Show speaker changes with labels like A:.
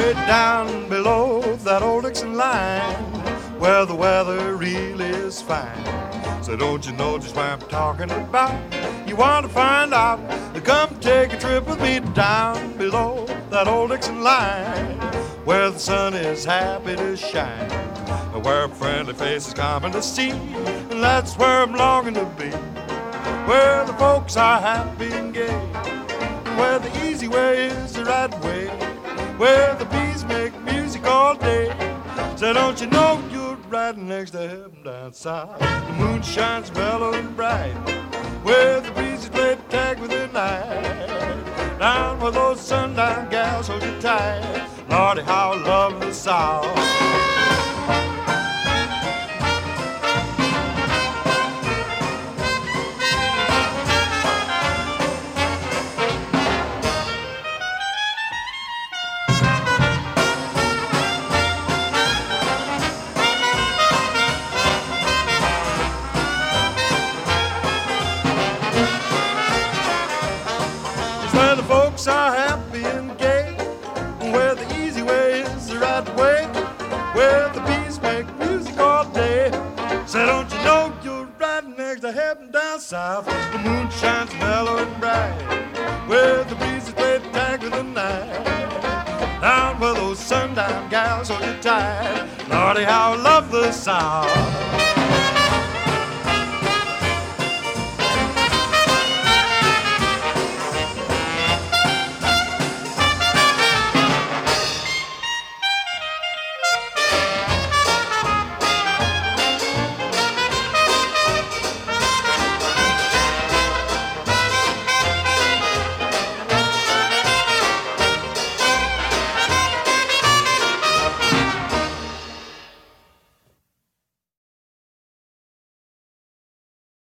A: way down below that old Dixon line, where the weather really is fine. So don't you know just what I'm talking about? You want to find out? Come take a trip with me down below that old Dixon line, where the sun is happy to shine, where friendly faces coming to see, and that's where I'm longing to be, where the folks are happy and gay, where the easy way is the right way, where the bees make music all day. So don't you know you're riding next to heaven down south? The moon shines mellow and bright, where the breezes play tag with the night, down where those sundown gals hold you tight. Lordy, how I love the South. Where the folks are happy and gay, where the easy way is the right way, where the bees make music all day. So don't you know you're riding next to heaven down south? The moon shines mellow and bright, where the breezes play tag with the night, down where those sundown gals hold you tight. Lordy, how I love the South.